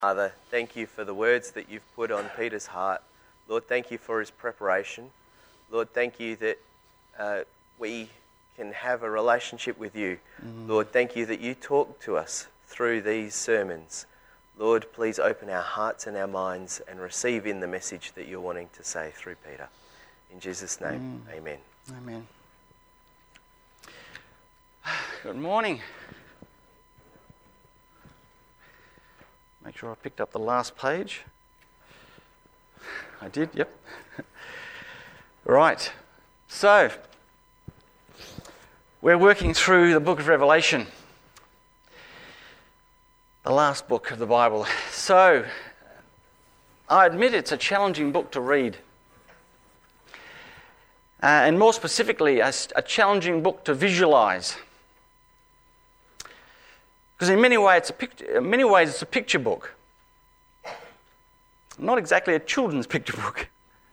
Father, thank you for the words that you've put on Peter's heart. Lord, thank you for his preparation. Lord, thank you that we can have a relationship with you. Lord, thank you that you talk to us through these sermons. Lord, please open our hearts and our minds and receive in the message that you're wanting to say through Peter. In Jesus' name, amen. Amen. Good morning. Make sure I picked up the last page. I did, yep. Right. So, we're working through the book of Revelation, the last book of the Bible. So, I admit it's a challenging book to read. And more specifically, a challenging book to visualize. Because in many ways it's a picture book. Not exactly a children's picture book.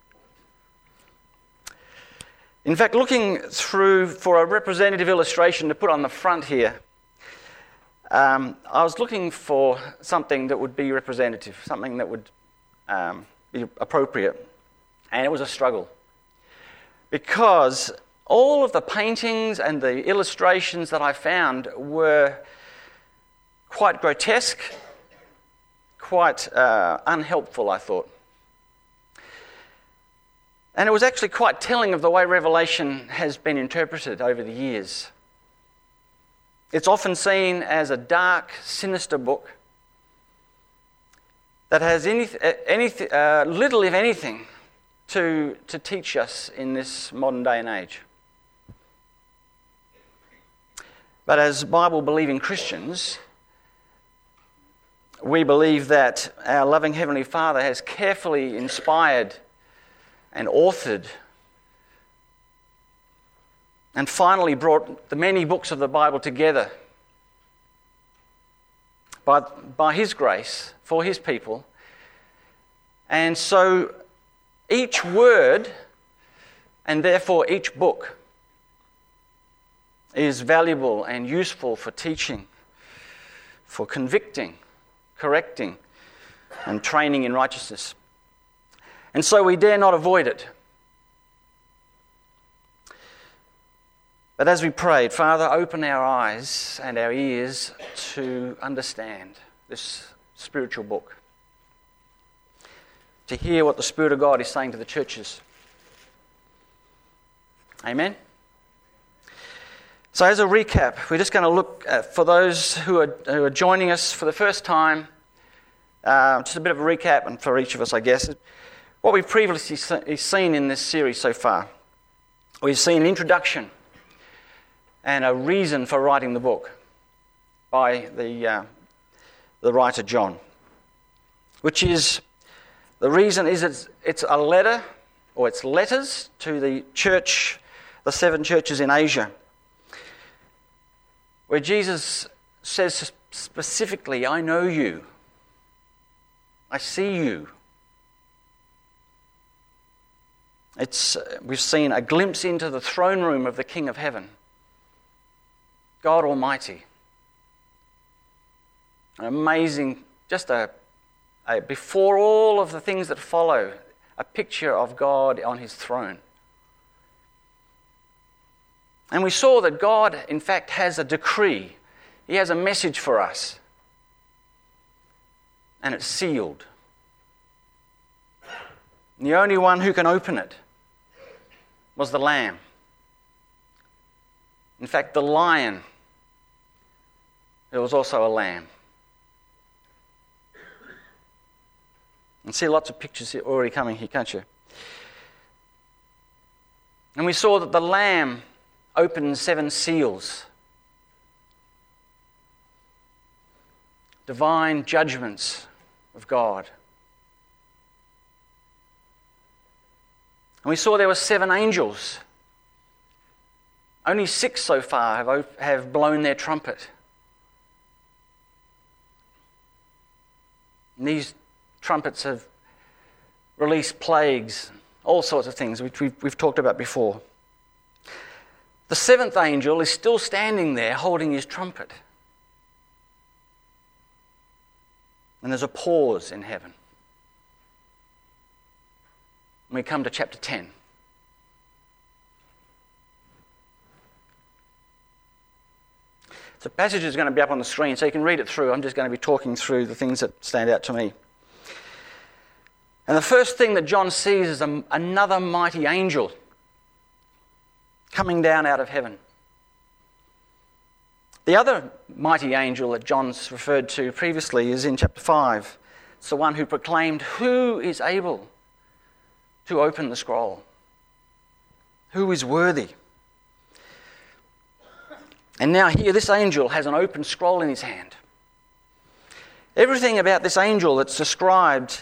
In fact, looking through for a representative illustration to put on the front here, I was looking for something that would be representative, something that would be appropriate. And it was a struggle. Because all of the paintings and the illustrations that I found were quite grotesque, quite unhelpful, I thought. And it was actually quite telling of the way Revelation has been interpreted over the years. It's often seen as a dark, sinister book that has little, if anything, to teach us in this modern day and age. But as Bible-believing Christians, we believe that our loving Heavenly Father has carefully inspired and authored and finally brought the many books of the Bible together by His grace for His people. And so each word, and therefore each book, is valuable and useful for teaching, for convicting, correcting, and training in righteousness. And so we dare not avoid it. But as we prayed, Father, open our eyes and our ears to understand this spiritual book, to hear what the Spirit of God is saying to the churches. Amen? So as a recap, we're just going to look at, for those who are joining us for the first time, just a bit of a recap, and for each of us, I guess, what we've previously seen in this series so far. We've seen an introduction and a reason for writing the book by the writer John, which is, the reason is it's a letter, or it's letters to the church, the 7 churches in Asia, where Jesus says specifically, I know you. I see you. We've seen a glimpse into the throne room of the King of Heaven, God Almighty. An amazing, just before all of the things that follow, a picture of God on His throne. And we saw that God, in fact, has a decree. He has a message for us. And it's sealed. And the only one who can open it was the Lamb. In fact, the lion, there was also a lamb. You can see lots of pictures already coming here, can't you? And we saw that the Lamb opened 7 seals. Divine judgments of God. And we saw there were 7 angels. Only 6 so far have blown their trumpet. And these trumpets have released plagues, all sorts of things which we've talked about before. The 7th angel is still standing there holding his trumpet. And there's a pause in heaven. And we come to chapter 10. The passage is going to be up on the screen, so you can read it through. I'm just going to be talking through the things that stand out to me. And the first thing that John sees is another mighty angel coming down out of heaven. The other mighty angel that John's referred to previously is in chapter 5. It's the one who proclaimed, "Who is able to open the scroll? Who is worthy?" And now here, this angel has an open scroll in his hand. Everything about this angel that's described,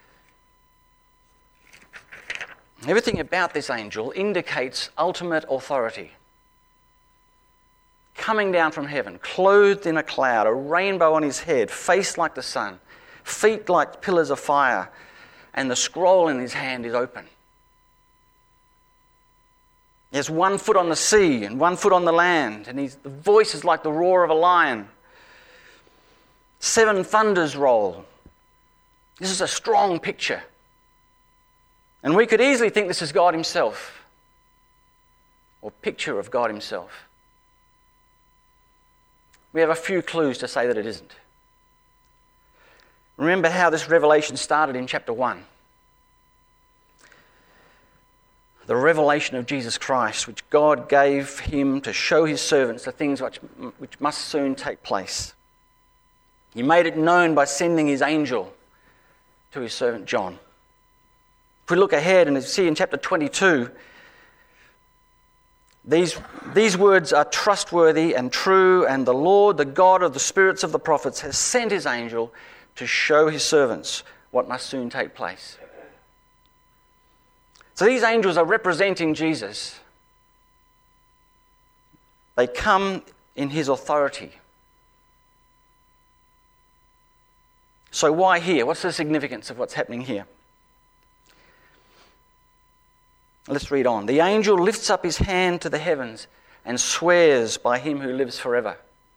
everything about this angel indicates ultimate authority. Coming down from heaven, clothed in a cloud, a rainbow on his head, face like the sun, feet like pillars of fire, and the scroll in his hand is open. He has 1 foot on the sea and 1 foot on the land, and the voice is like the roar of a lion. 7 thunders roll. This is a strong picture. And we could easily think this is God himself, or picture of God himself. We have a few clues to say that it isn't. Remember how this revelation started in chapter 1. The revelation of Jesus Christ, which God gave him to show his servants the things which must soon take place. He made it known by sending his angel to his servant John. If we look ahead and see in chapter 22, these words are trustworthy and true, and the Lord, the God of the spirits of the prophets, has sent his angel to show his servants what must soon take place. So these angels are representing Jesus. They come in his authority. So why here? What's the significance of what's happening here? Let's read on. The angel lifts up his hand to the heavens and swears by him who lives forever.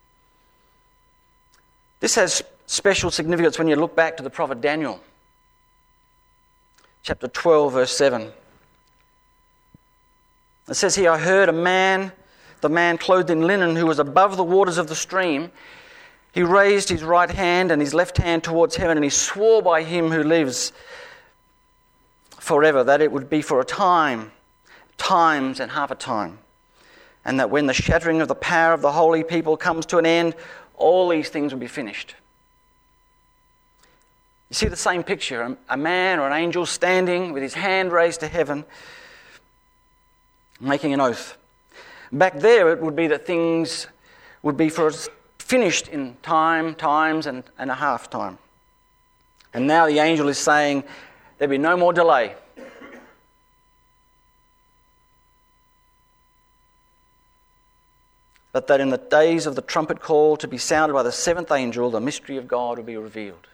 This has special significance when you look back to the prophet Daniel. Chapter 12, verse 7. It says here, I heard the man clothed in linen who was above the waters of the stream. He raised his right hand and his left hand towards heaven, and he swore by him who lives forever that it would be for a time, times and half a time, and that when the shattering of the power of the holy people comes to an end, all these things will be finished. You see the same picture, a man or an angel standing with his hand raised to heaven, making an oath. Back there it would be that things would be finished in times and a half time. And now the angel is saying there'll be no more delay. But that in the days of the trumpet call to be sounded by the 7th angel, the mystery of God will be revealed.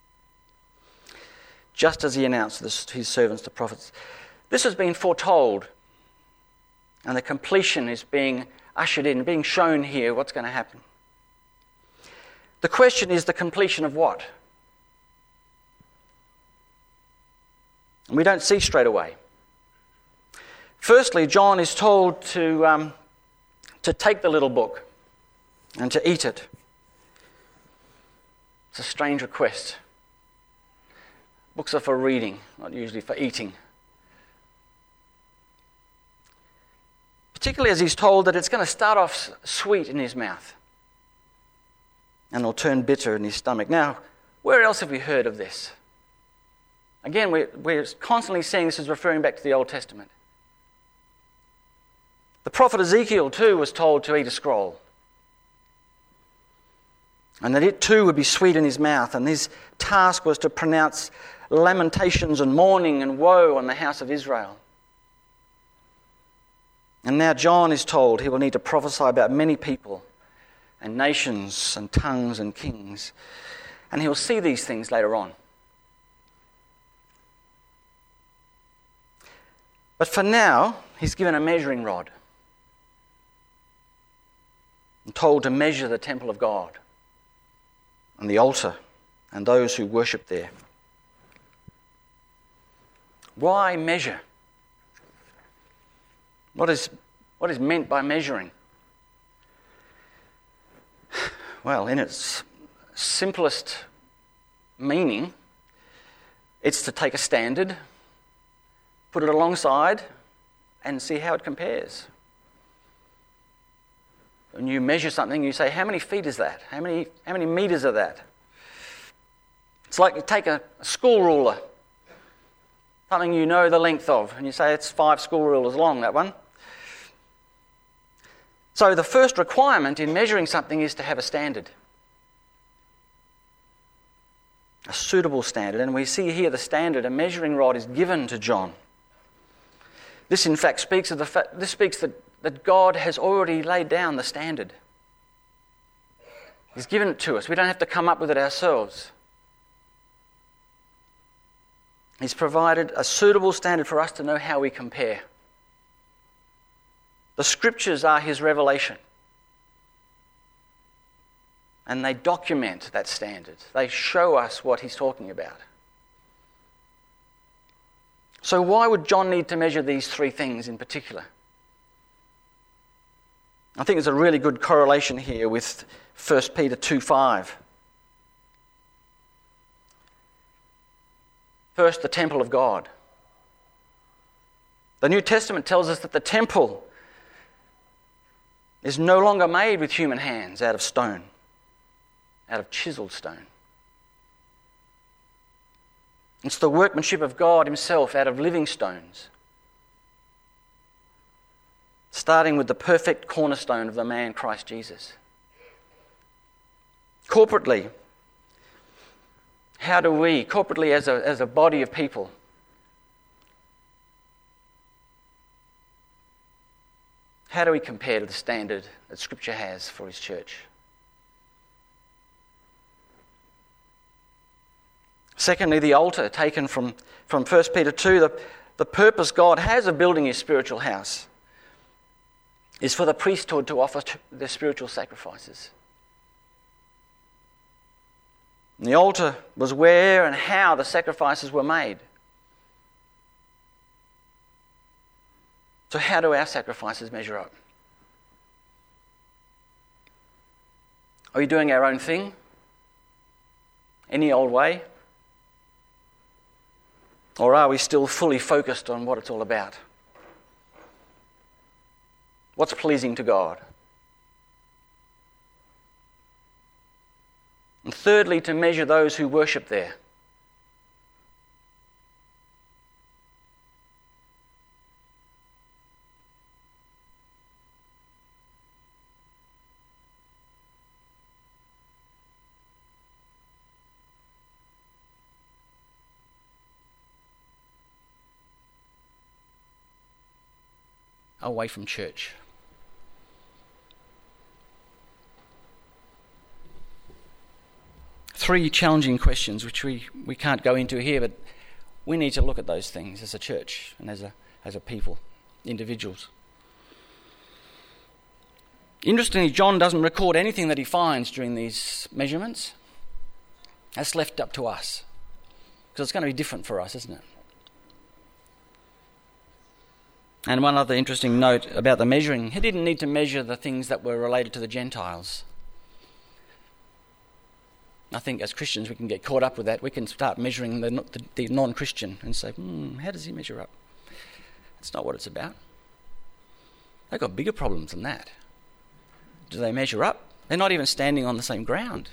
Just as he announced this to his servants, the prophets. This has been foretold. And the completion is being ushered in, being shown here what's going to happen. The question is the completion of what? And we don't see straight away. Firstly, John is told to take the little book and to eat it. It's a strange request. Books are for reading, not usually for eating. Particularly as he's told that it's going to start off sweet in his mouth and it'll turn bitter in his stomach. Now, where else have we heard of this? Again, we're constantly seeing this as referring back to the Old Testament. The prophet Ezekiel too was told to eat a scroll, and that it too would be sweet in his mouth, and his task was to pronounce lamentations and mourning and woe on the house of Israel. And now John is told he will need to prophesy about many people and nations and tongues and kings. And he'll see these things later on. But for now, he's given a measuring rod and told to measure the temple of God and the altar and those who worship there. Why measure? What is meant by measuring? Well, in its simplest meaning, it's to take a standard, put it alongside, and see how it compares. When you measure something, you say, how many feet is that? How many meters are that? It's like you take a school ruler, something you know the length of, and you say it's 5 school rulers long, that one. So the first requirement in measuring something is to have a standard. A suitable standard. And we see here the standard, a measuring rod, is given to John. This in fact speaks that God has already laid down the standard. He's given it to us. We don't have to come up with it ourselves. He's provided a suitable standard for us to know how we compare. The Scriptures are his revelation. And they document that standard. They show us what he's talking about. So why would John need to measure these 3 things in particular? I think there's a really good correlation here with 1 Peter 2:5. First, the temple of God. The New Testament tells us that the temple is no longer made with human hands out of stone, out of chiseled stone. It's the workmanship of God himself out of living stones, starting with the perfect cornerstone of the man Christ Jesus. Corporately, how do we, as a body of people, how do we compare to the standard that Scripture has for his church? Secondly, the altar taken from 1 Peter 2, the purpose God has of building his spiritual house is for the priesthood to offer their spiritual sacrifices. And the altar was where and how the sacrifices were made. So how do our sacrifices measure up? Are we doing our own thing? Any old way? Or are we still fully focused on what it's all about? What's pleasing to God? And thirdly, to measure those who worship there. Away from church. Three challenging questions which we can't go into here, but we need to look at those things as a church and as a people, individuals. Interestingly, John doesn't record anything that he finds during these measurements. That's left up to us, because it's going to be different for us, isn't it? And one other interesting note about the measuring, he didn't need to measure the things that were related to the Gentiles. I think as Christians we can get caught up with that. We can start measuring the non-Christian and say, how does he measure up? That's not what it's about. They've got bigger problems than that. Do they measure up? They're not even standing on the same ground.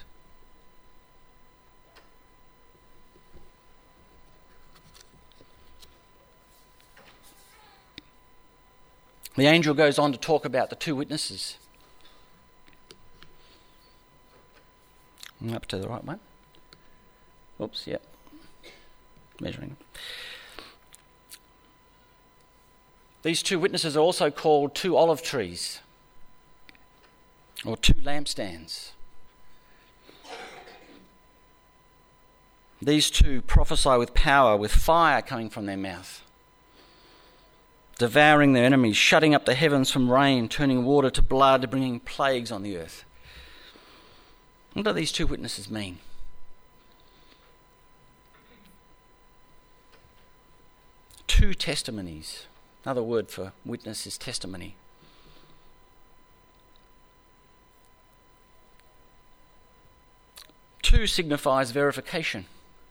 The angel goes on to talk about the 2 witnesses. Up to the right one. Oops, yep. Measuring. These 2 witnesses are also called 2 olive trees, or 2 lampstands. These 2 prophesy with power, with fire coming from their mouth, devouring their enemies, shutting up the heavens from rain, turning water to blood, bringing plagues on the earth. What do these 2 witnesses mean? two testimonies. Another word for witness is testimony. Two signifies verification.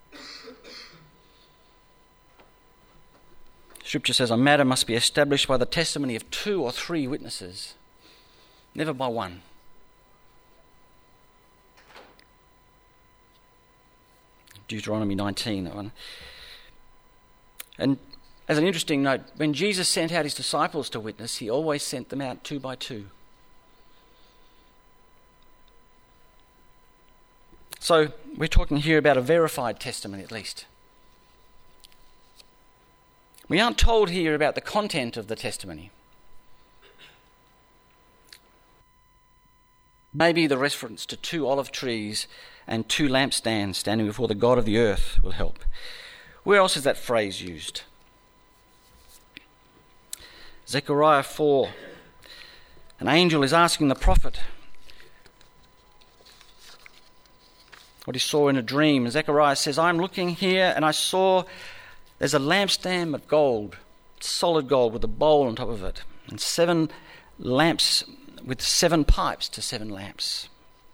Scripture says a matter must be established by the testimony of 2 or 3 witnesses, never by one. Deuteronomy 19, that one. And as an interesting note, when Jesus sent out his disciples to witness, he always sent them out 2 by 2. So we're talking here about a verified testimony at least. We aren't told here about the content of the testimony. Maybe the reference to 2 olive trees and 2 lampstands standing before the God of the earth will help. Where else is that phrase used? Zechariah 4. An angel is asking the prophet what he saw in a dream. And Zechariah says, I'm looking here and I saw there's a lampstand of gold, solid gold with a bowl on top of it, and 7 lamps with 7 pipes to 7 lamps.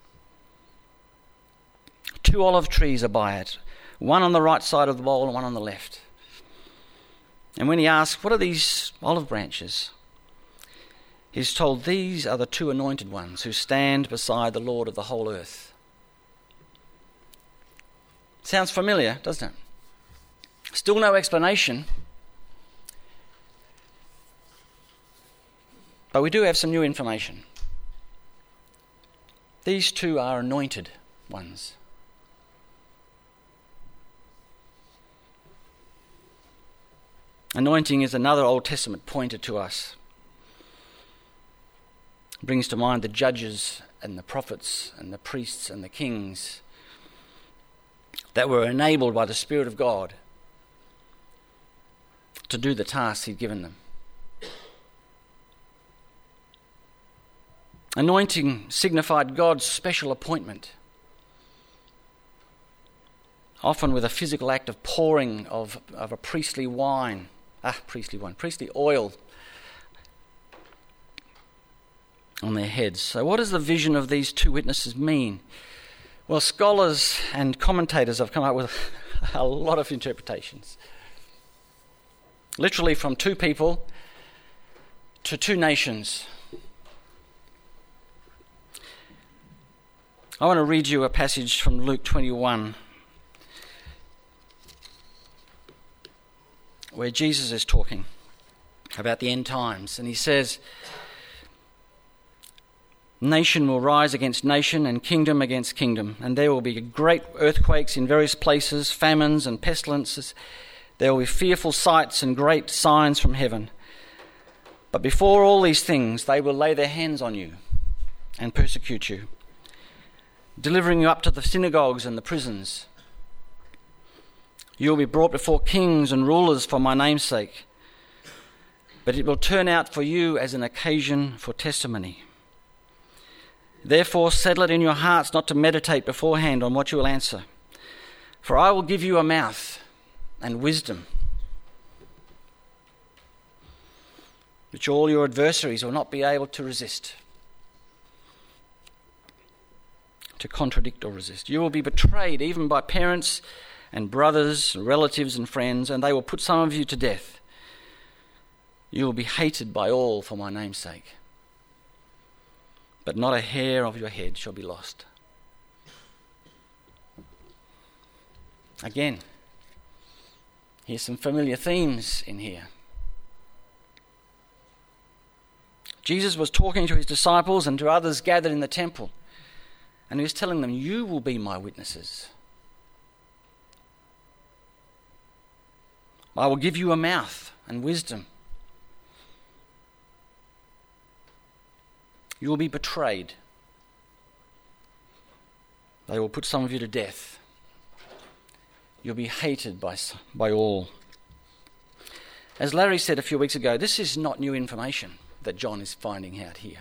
2 olive trees are by it, one on the right side of the bowl and one on the left. And when he asks, what are these olive branches? He's told these are the 2 anointed ones who stand beside the Lord of the whole earth. Sounds familiar, doesn't it? Still no explanation. But we do have some new information. These 2 are anointed ones. Anointing is another Old Testament pointer to us. It brings to mind the judges and the prophets and the priests and the kings that were enabled by the Spirit of God to do the tasks he'd given them. Anointing signified God's special appointment, often with a physical act of pouring of a priestly oil on their heads. So what does the vision of these 2 witnesses mean? Well, scholars and commentators have come up with a lot of interpretations. Literally from 2 people to 2 nations. I want to read you a passage from Luke 21 where Jesus is talking about the end times, and he says, nation will rise against nation and kingdom against kingdom, and there will be great earthquakes in various places, famines and pestilences. There will be fearful sights and great signs from heaven. But before all these things, they will lay their hands on you and persecute you, delivering you up to the synagogues and the prisons. You will be brought before kings and rulers for my name's sake, but it will turn out for you as an occasion for testimony. Therefore, settle it in your hearts not to meditate beforehand on what you will answer. For I will give you a mouth and wisdom, which all your adversaries will not be able to resist, to contradict or resist. You will be betrayed even by parents and brothers, relatives and friends, and they will put some of you to death. You will be hated by all for my name's sake, but not a hair of your head shall be lost. Again, here's some familiar themes in here. Jesus was talking to his disciples and to others gathered in the temple, and he was telling them, you will be my witnesses. I will give you a mouth and wisdom. You will be betrayed. They will put some of you to death. You'll be hated by all. As Larry said a few weeks ago, this is not new information that John is finding out here.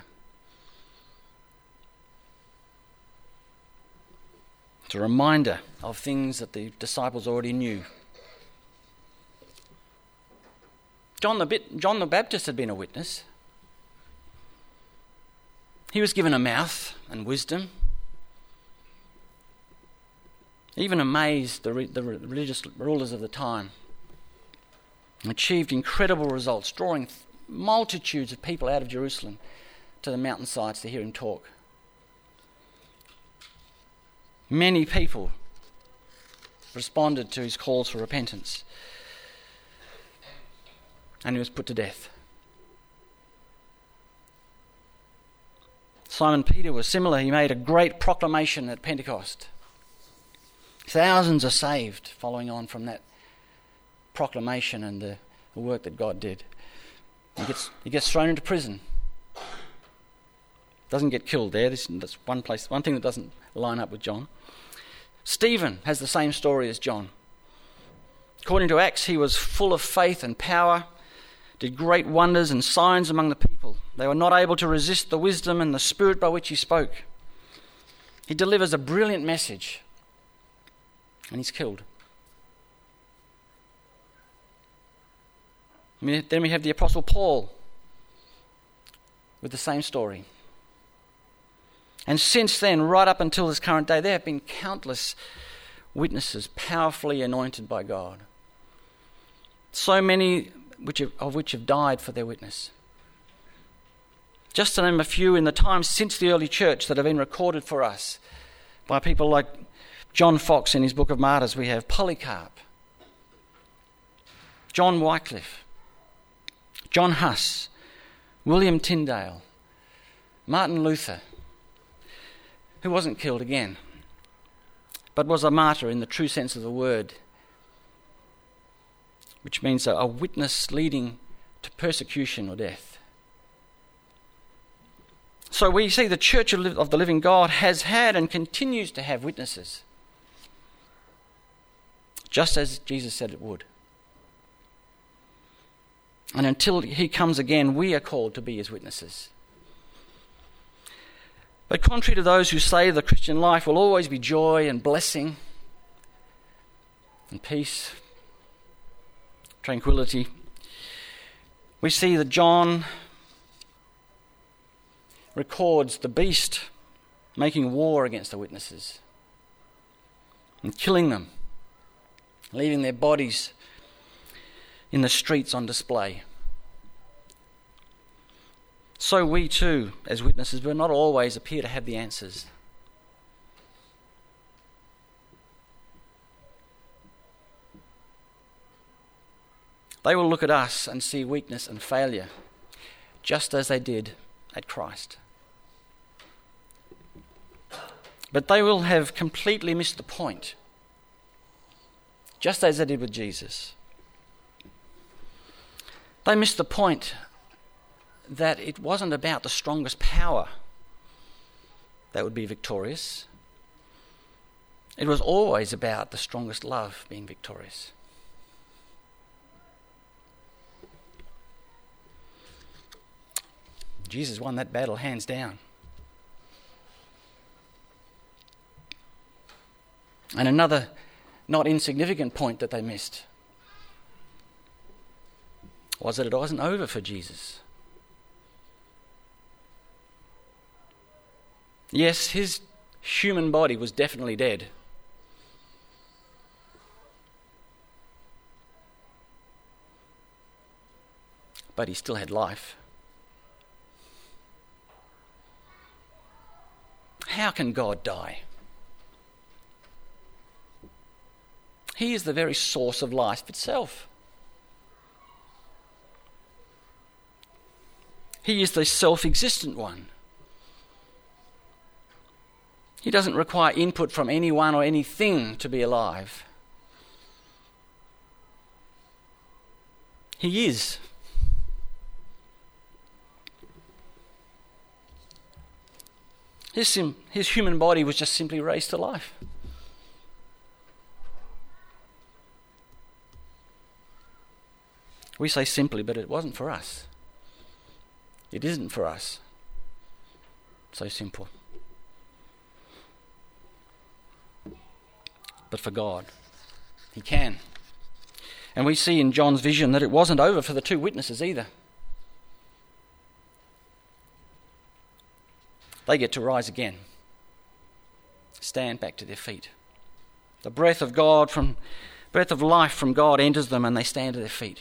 It's a reminder of things that the disciples already knew. John the Baptist had been a witness. He was given a mouth and wisdom. He even amazed the religious rulers of the time. Achieved incredible results, drawing multitudes of people out of Jerusalem to the mountainsides to hear him talk. Many people responded to his calls for repentance, and he was put to death. Simon Peter was similar. He made a great proclamation at Pentecost. Thousands are saved following on from that proclamation and the work that God did. He gets thrown into prison. Doesn't get killed there. That's one thing that doesn't line up with John. Stephen has the same story as John. According to Acts, he was full of faith and power, did great wonders and signs among the people. They were not able to resist the wisdom and the spirit by which he spoke. He delivers a brilliant message, and he's killed. Then we have the Apostle Paul with the same story. And since then, right up until this current day, there have been countless witnesses powerfully anointed by God. So many of which have died for their witness. Just to name a few in the times since the early church that have been recorded for us by people like John Fox in his Book of Martyrs, we have Polycarp, John Wycliffe, John Huss, William Tyndale, Martin Luther, who wasn't killed again, but was a martyr in the true sense of the word, which means a witness leading to persecution or death. So we see the Church of the Living God has had and continues to have witnesses, just as Jesus said it would. And until he comes again, we are called to be his witnesses. But contrary to those who say the Christian life will always be joy and blessing and peace, tranquility, we see that John records the beast making war against the witnesses and killing them, leaving their bodies in the streets on display. So we too, as witnesses, will not always appear to have the answers. They will look at us and see weakness and failure, just as they did at Christ. But they will have completely missed the point, just as they did with Jesus. They missed the point that it wasn't about the strongest power that would be victorious. It was always about the strongest love being victorious. Jesus won that battle hands down. And another not insignificant point that they missed was that it wasn't over for Jesus. Yes, his human body was definitely dead. But he still had life. How can God die? He is the very source of life itself. He is the self-existent one. He doesn't require input from anyone or anything to be alive. He is. His human body was just simply raised to life. We say simply, but it wasn't for us. It isn't for us. So simple. But for God, he can. And we see in John's vision that it wasn't over for the two witnesses either. They get to rise again, stand back to their feet. The breath of life from God enters them and they stand to their feet.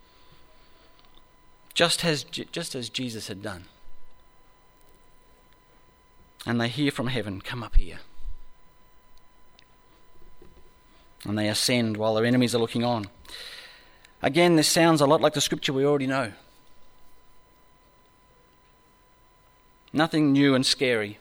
Just as Jesus had done. And they hear from heaven, "Come up here." And they ascend while their enemies are looking on. Again, this sounds a lot like the scripture we already know. Nothing new and scary.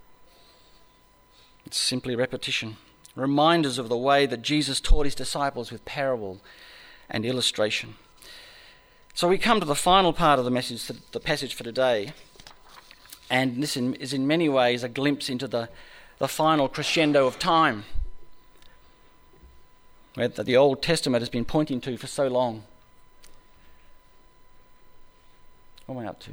It's simply repetition. Reminders of the way that Jesus taught his disciples with parable and illustration. So we come to the final part of the message, the passage for today, and this is in many ways a glimpse into the final crescendo of time that the Old Testament has been pointing to for so long. What am I up to?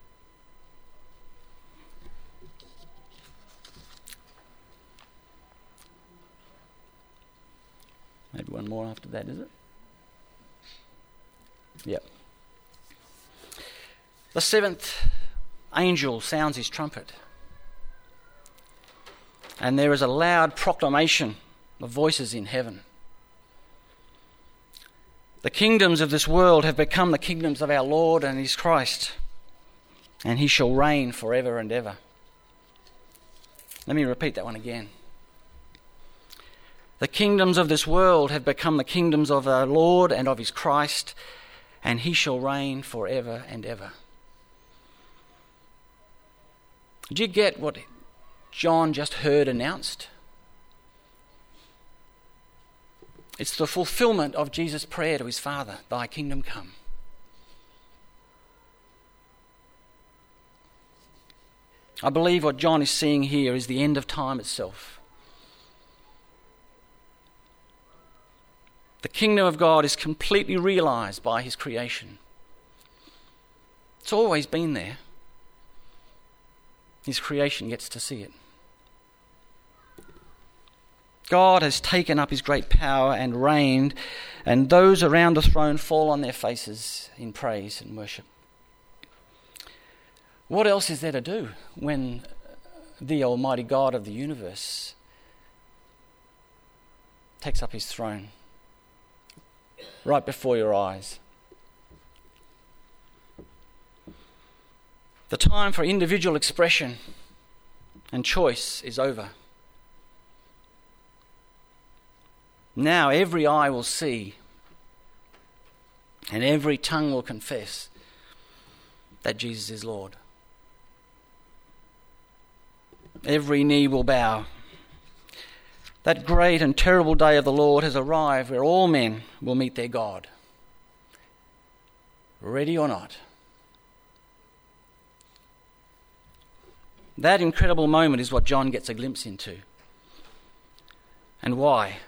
Maybe one more after that, is it? Yep. The seventh angel sounds his trumpet. And there is a loud proclamation of voices in heaven. The kingdoms of this world have become the kingdoms of our Lord and his Christ, and he shall reign forever and ever. Let me repeat that one again. The kingdoms of this world have become the kingdoms of our Lord and of his Christ, and he shall reign forever and ever. Did you get what John just heard announced? It's the fulfillment of Jesus' prayer to his Father, "Thy kingdom come." I believe what John is seeing here is the end of time itself. The kingdom of God is completely realised by his creation. It's always been there. His creation gets to see it. God has taken up his great power and reigned, and those around the throne fall on their faces in praise and worship. What else is there to do when the Almighty God of the universe takes up his throne right before your eyes? The time for individual expression and choice is over. Now every eye will see and every tongue will confess that Jesus is Lord. Every knee will bow. That great and terrible day of the Lord has arrived where all men will meet their God. Ready or not. That incredible moment is what John gets a glimpse into. And why?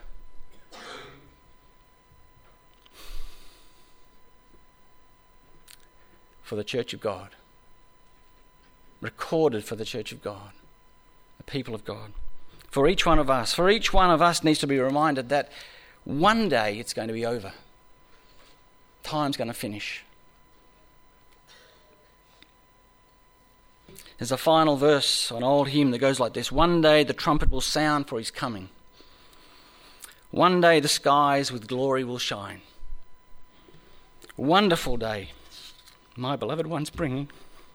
For the Church of God. Recorded for the Church of God. The people of God. For each one of us. For each one of us needs to be reminded that one day it's going to be over. Time's going to finish. There's a final verse, an old hymn that goes like this: "One day the trumpet will sound for his coming. One day the skies with glory will shine. Wonderful day, my beloved one's bringing.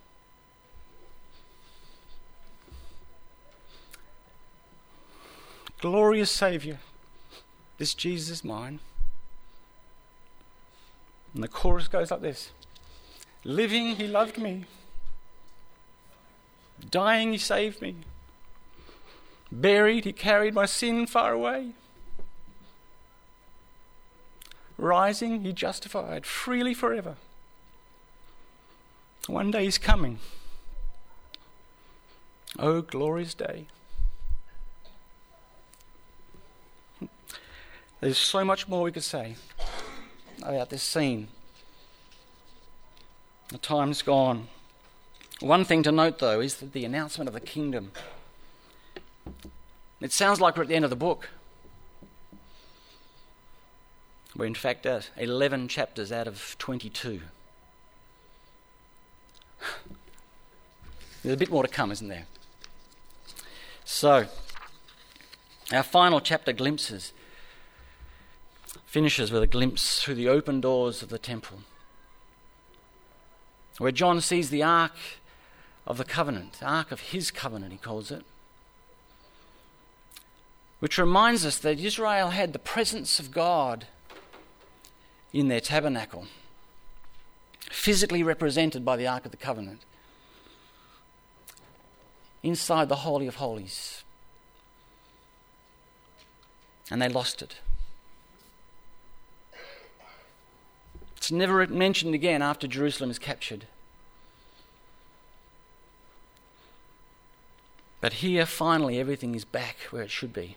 Glorious Saviour, this Jesus is mine." And the chorus goes like this: "Living he loved me. Dying he saved me. Buried he carried my sin far away. Rising he justified freely forever. One day he's coming. Oh, glorious day." There's so much more we could say about this scene. The time's gone. One thing to note, though, is that the announcement of the kingdom. It sounds like we're at the end of the book. We're in fact at 11 chapters out of 22. There's a bit more to come, isn't there? So, our final chapter finishes with a glimpse through the open doors of the temple, where John sees the Ark of the Covenant, the Ark of his covenant, he calls it, which reminds us that Israel had the presence of God in their tabernacle, physically represented by the Ark of the Covenant, inside the Holy of Holies. And they lost it. It's never mentioned again after Jerusalem is captured. But here, finally, everything is back where it should be.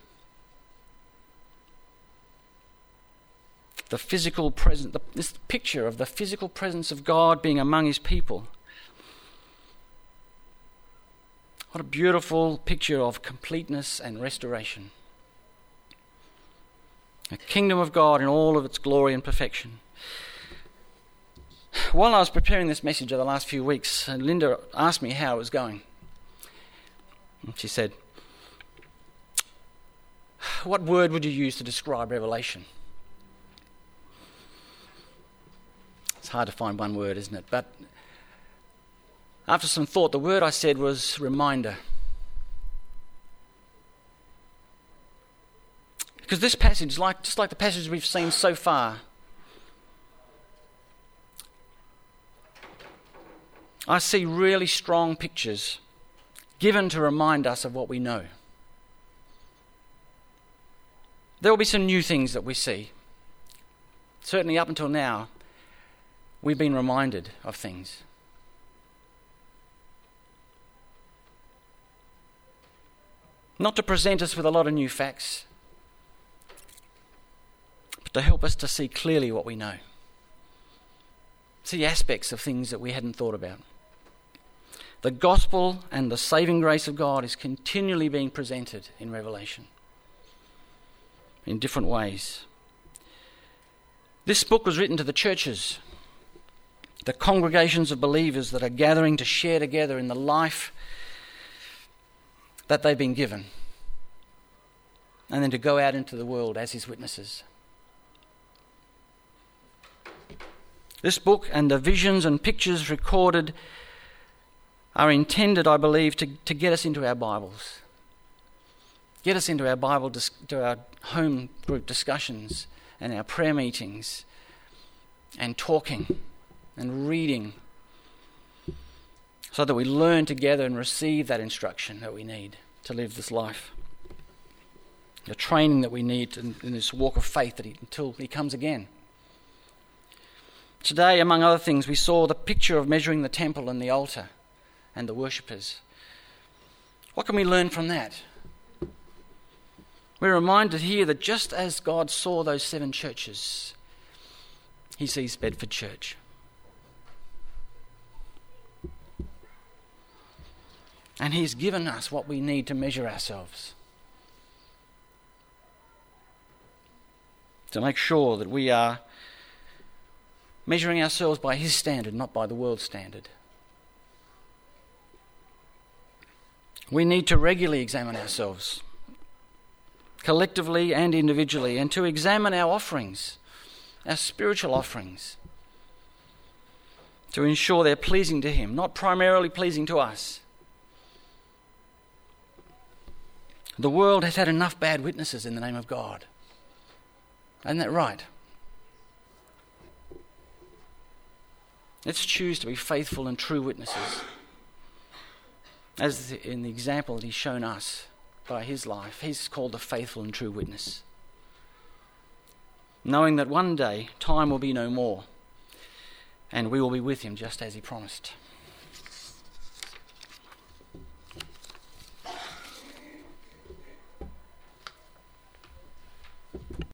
The physical presence, this picture of the physical presence of God being among his people. What a beautiful picture of completeness and restoration. A kingdom of God in all of its glory and perfection. While I was preparing this message over the last few weeks, Linda asked me how it was going. And she said, "What word would you use to describe Revelation?" It's hard to find one word, isn't it? But after some thought, the word I said was reminder. Because this passage, just like the passages we've seen so far, I see really strong pictures given to remind us of what we know. There will be some new things that we see. Certainly up until now, we've been reminded of things. Not to present us with a lot of new facts, but to help us to see clearly what we know. See aspects of things that we hadn't thought about. The gospel and the saving grace of God is continually being presented in Revelation in different ways. This book was written to the churches, the congregations of believers that are gathering to share together in the life that they've been given, and then to go out into the world as his witnesses. This book and the visions and pictures recorded are intended, I believe, to get us into our Bibles. Get us into our Bible, to our home group discussions and our prayer meetings and talking and reading, so that we learn together and receive that instruction that we need to live this life. The training that we need in this walk of faith until he comes again. Today, among other things, we saw the picture of measuring the temple and the altar and the worshippers. What can we learn from that? We're reminded here that just as God saw those 7 churches, he sees Bedford Church. And he's given us what we need to measure ourselves, to make sure that we are measuring ourselves by his standard, not by the world's standard. We need to regularly examine ourselves, collectively and individually, and to examine our offerings, our spiritual offerings, to ensure they're pleasing to him, not primarily pleasing to us. The world has had enough bad witnesses in the name of God. Isn't that right? Let's choose to be faithful and true witnesses, as in the example that he's shown us by his life. He's called a faithful and true witness, knowing that one day time will be no more and we will be with him just as he promised.